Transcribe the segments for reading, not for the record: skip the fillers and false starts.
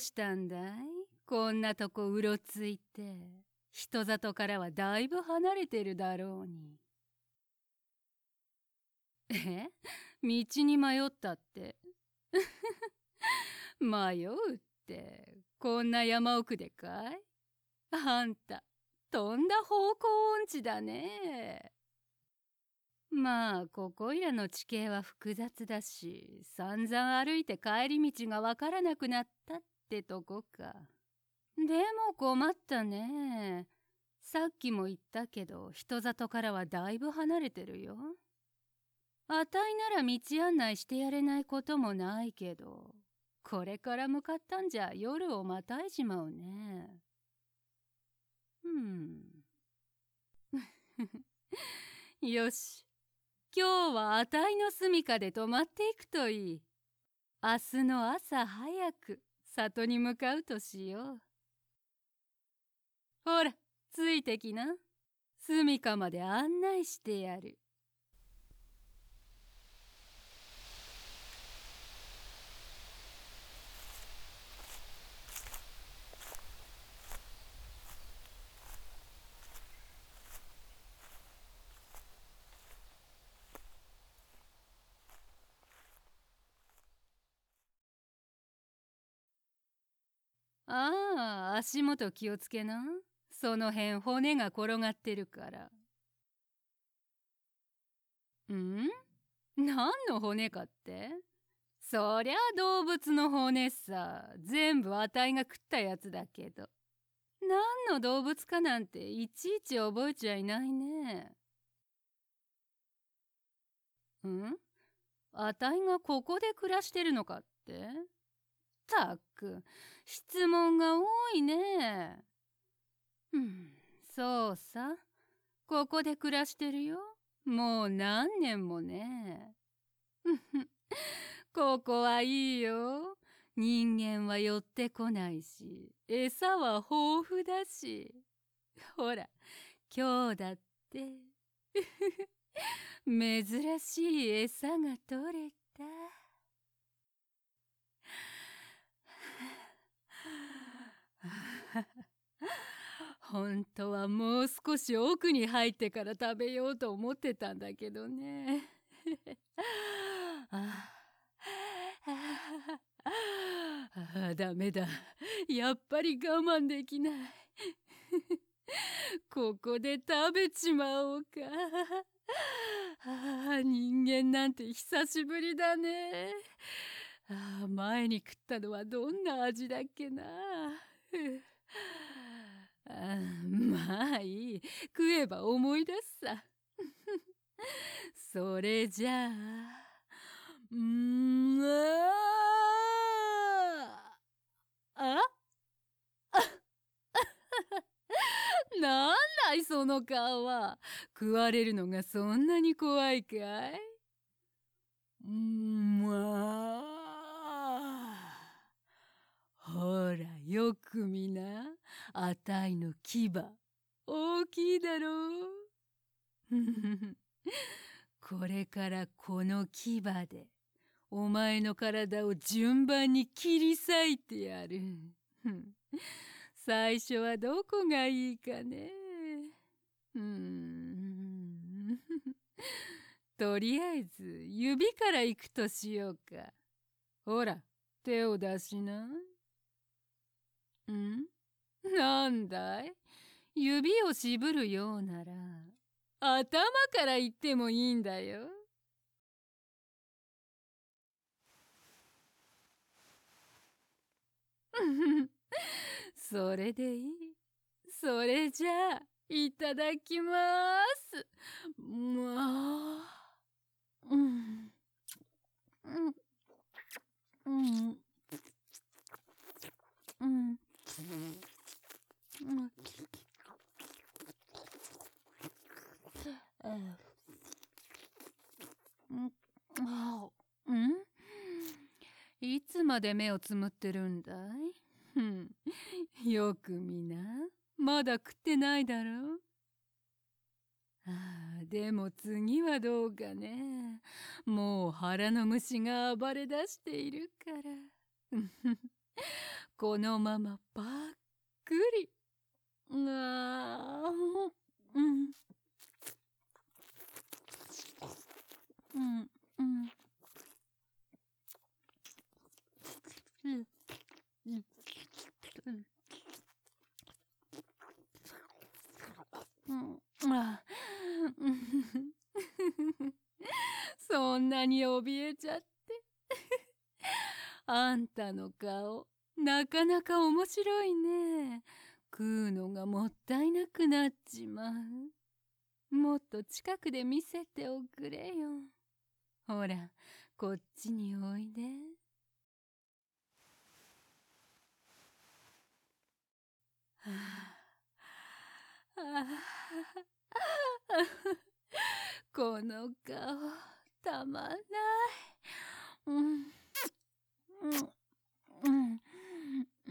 うしたんだい？こんなとこうろついて。人里からはだいぶ離れてるだろうに。え？道に迷ったって。迷うって、こんな山奥でかい？あんた、とんだ方向音痴だね。まあ、ここいらの地形は複雑だし、散々歩いて帰り道がわからなくなったってとこか。でも困ったね。さっきも言ったけど、人里からはだいぶ離れてるよ。あたいなら道案内してやれないこともないけど、これから向かったんじゃ夜をまたいじまうね。よし。今日はあたいの住処で泊まっていくといい。明日の朝早く里に向かうとしよう。ほら、ついてきな。住処まで案内してやる。ああ、足元気をつけな。その辺骨が転がってるから。ん？何の骨かって？そりゃ動物の骨さ。全部あたいが食ったやつだけど。何の動物かなんていちいち覚えちゃいないね。あたいがここで暮らしてるのかって？たく、質問が多いね。そうさ。ここで暮らしてるよ。もう何年もね。ここはいいよ。人間は寄ってこないし、餌は豊富だし。ほら、今日だって。珍しい餌が取れた。本当はもう少し奥に入ってから食べようと思ってたんだけどね。ダメだ。やっぱり我慢できない。ここで食べちまおうか。人間なんて久しぶりだね。前に食ったのはどんな味だっけな。まあいい。食えば思い出すさ。それじゃあ、あなんだいその顔は。食われるのがそんなに怖いかい？ほら、よく見な。あたいの牙。大きいだろう。これからこの牙で、お前の体を順番に切り裂いてやる。最初はどこがいいかね。とりあえず指から行くとしようか。ほら、手を出しな。なんだい？指を渋るようなら、頭から言ってもいいんだよ。それでいい。それじゃあ、いただきます。まあ。うん。うん。うん。うん。いつまで目をつむってるんだい？よく見な。まだ食ってないだろう？でも次はどうかね。もう腹の虫が暴れ出しているから。 このままぱっくり。うん。うんうんうんうんうんあそんなに怯えちゃって。あんたの顔、なかなか面白いね。食うのがもったいなくなっちまう。もっと近くで見せておくれよ。ほら、こっちにおいで。はあ、はあ、この顔、たまんない。うん、うん、うん、うん、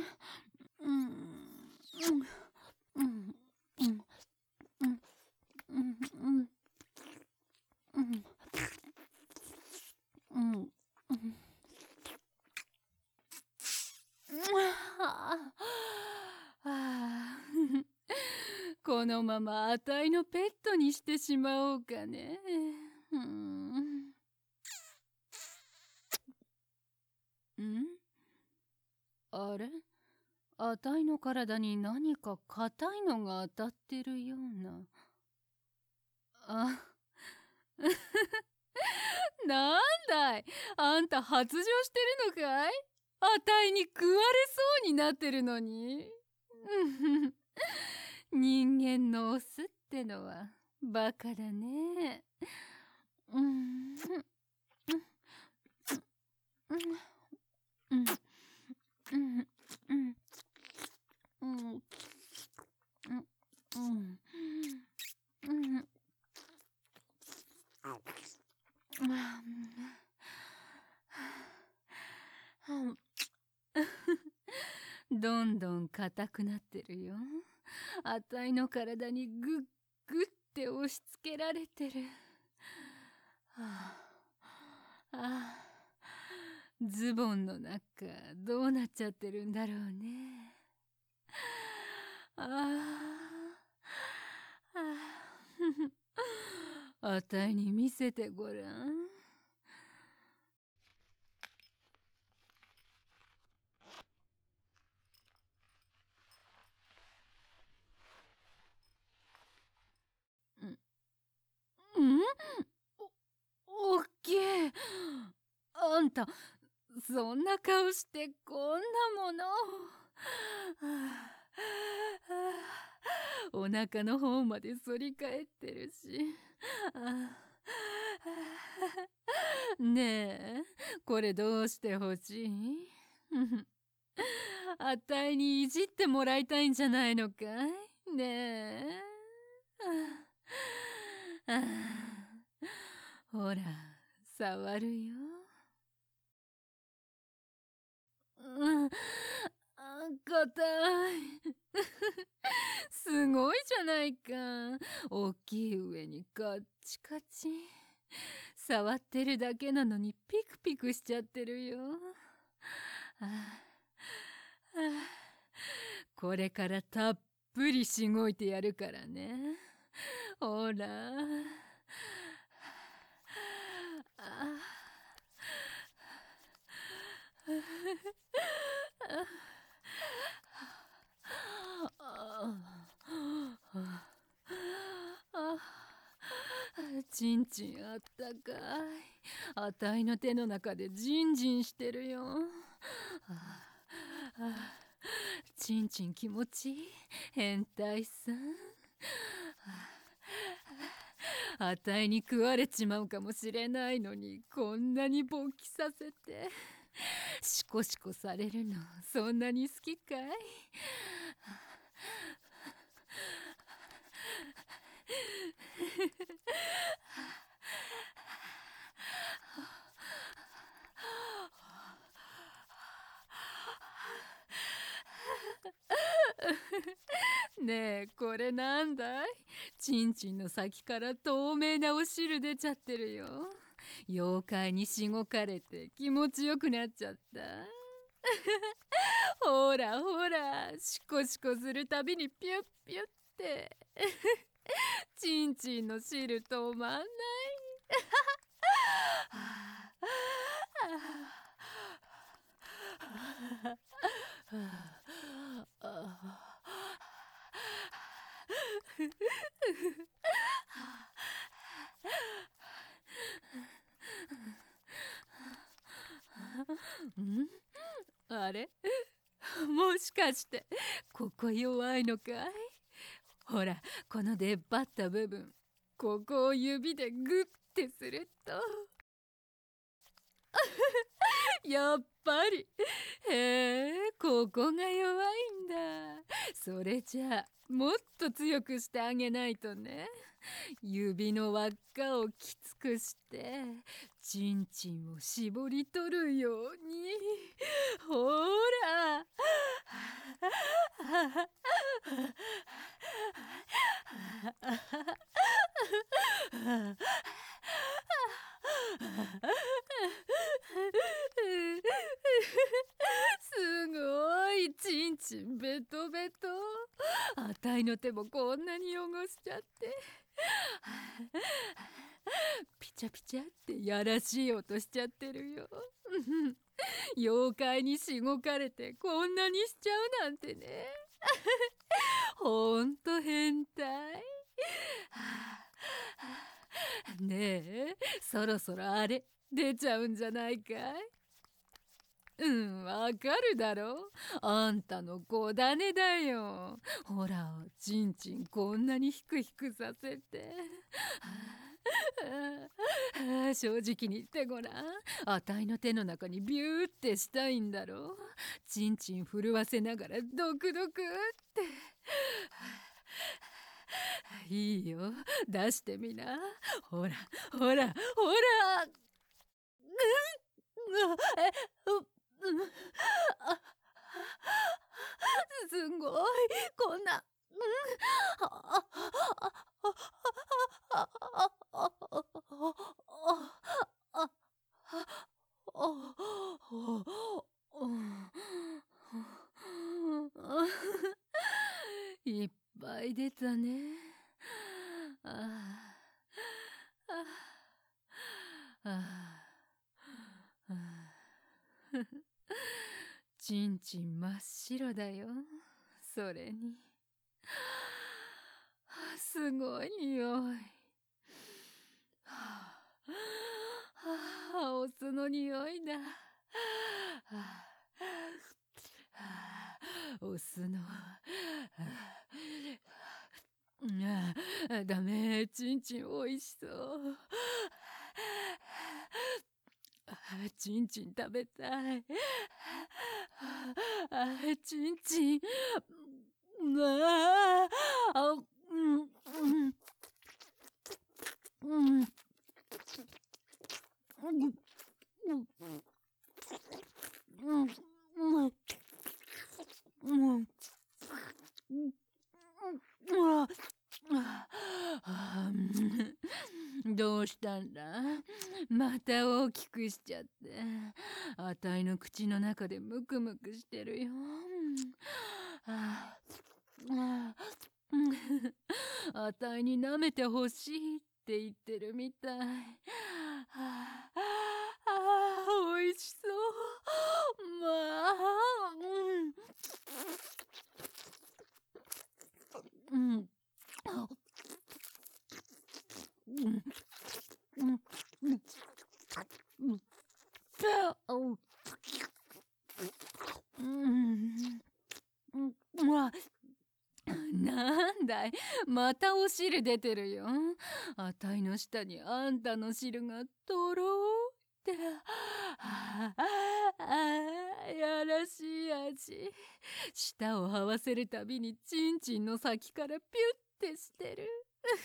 うん、うん、うん、うん、うん、うん、うん、うん、うん。はあ、このままあたいのペットにしてしまおうかね。うん。んあれ、あたいの体に何か硬いのが当たってるような。あ、なんだい、あんた発情してるのかい？あたいに食われそうになってるのに。人間のオスってのはバカだね。うん、うん、うん、うん、うん、うん、うん、うん、うん、どんどん硬くなってるよ。あたいの体にグッグッって押し付けられてる。はあ、ああ、ズボンの中どうなっちゃってるんだろうね。ああ、ああたいに見せてごらん。んおっけえ。あんた、そんな顔してこんなもの。お腹の方まで反り返ってるし。ねえ、これどうしてほしい？あたいにいじってもらいたいんじゃないのかい？ねえ。ほら、触るよ。うん、硬い。すごいじゃないか。大きい上にカッチカチ。触ってるだけなのにピクピクしちゃってるよ。ああ、これからたっぷりしごいてやるからね。ほら。あちんちんあったかい。あたいの手の中でジンジンしてるよ。ちんちん気持ちいい。変態さん。あたいに食われちまうかもしれないのに、こんなに勃起させて。シコシコされるの、そんなに好きかい？ねえ、これなんだい？ちんちんの先から透明なお汁出ちゃってるよ。妖怪にしごかれて気持ちよくなっちゃった。 ほらほら、シコシコするたびにピュッピュッって。ちんちんの汁止まんない。んあれもしかしてここ弱いのかい？ほら、この出っ張った部分、ここを指でグッてするとやっぱり。へえ、ここが弱いんだ。それじゃあもっと強くしてあげないとね。指の輪っかをきつくしてちんちんを絞り取るように。ほら。すごい、ちんちんベトベト。あたいの手もこんなに汚しちゃって。ピチャピチャってやらしい音しちゃってるよ。妖怪にしごかれてこんなにしちゃうなんてね。ほんと変態。ねえ、そろそろあれ出ちゃうんじゃないかい？わかるだろ？あんたの子種だよ。ほら、ちんちんこんなにヒクヒクさせて。正直に言ってごらん。あたいの手の中にビューってしたいんだろ？ちんちん震わせながらドクドクって。いいよ、出してみな。ほらほらほら。あすごい、こんな。いっぱい出たね。ああああちんちん真っ白だよ。それにすごい匂い。オスの匂いだ。オスの。ダメ、ちんちんおいしそう。ちんちん食べたい。ちんちん。どうしたんだ？また大きくしちゃって。あたいの口の中でムクムクしてるよ。あたいに舐めてほしいって言ってるみたい。おいしそう。まあ、なんだい、またお汁出てるよ。あたいの下にあんたの汁がとろーって。やらしい味。舌を合わせるたびにちんちんの先からピュッてしてる。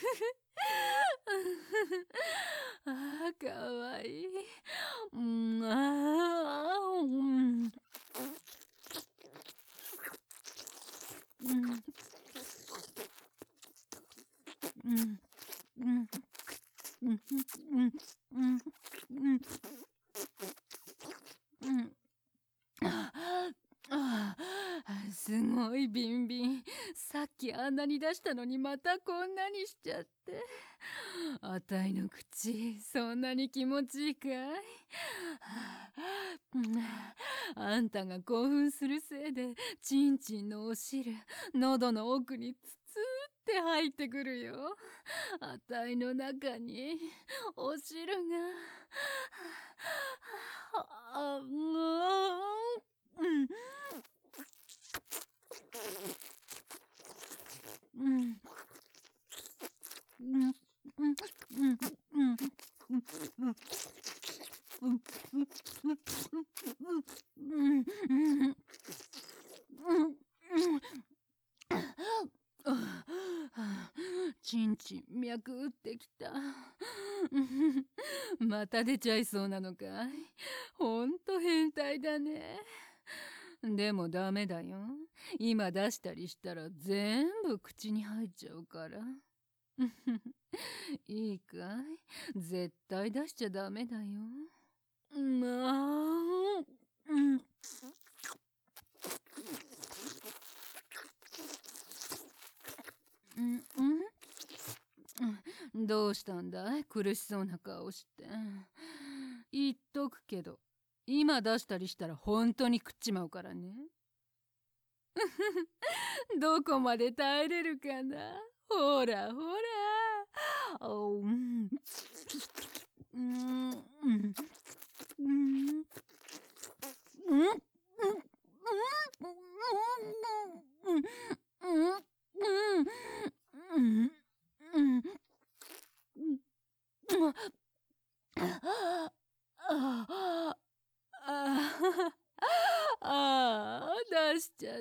かわいい。 あんなに出したのにまたこんなにしちゃって。あたいの口、そんなに気持ちいいかい？あんたが興奮するせいで、ちんちんのお汁、喉の奥につつって入ってくるよ。あたいの中に、お汁が、うん。うん。うんうんうんうんうんちんちん脈打ってきた。また出ちゃいそうなのかい？ほんと変態だね。でもダメだよ。今出したりしたら全部口に入っちゃうから。いいかい？絶対出しちゃダメだよ。まあ、うん。どうしたんだい？苦しそうな顔して。言っとくけど、今出したりしたら本当に食っちまうからね。どこまで耐えれるかな？ほらほら。うん。うん。うん。うん。うん。出しちゃった。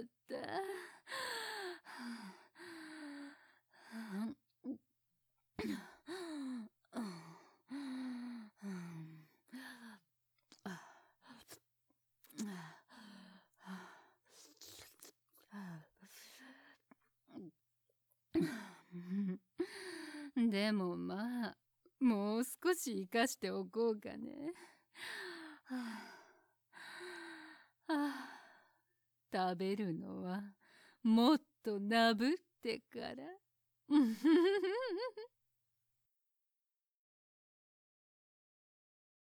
でもまあ、もう少し生かしておこうかね。食べるのはもっとなぶってから。